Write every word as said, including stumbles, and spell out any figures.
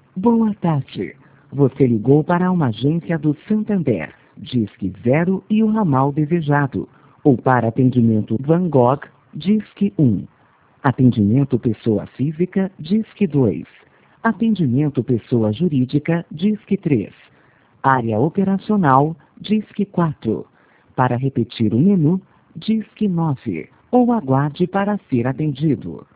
Boa tarde. Você ligou para uma agência do Santander, Disque Zero e o ramal desejado. Ou para atendimento Van Gogh, Disque um. Atendimento pessoa física, Disque dois. Atendimento pessoa jurídica, Disque três. Área operacional, Disque quatro. Para repetir o menu, Disque nove. Ou aguarde para ser atendido.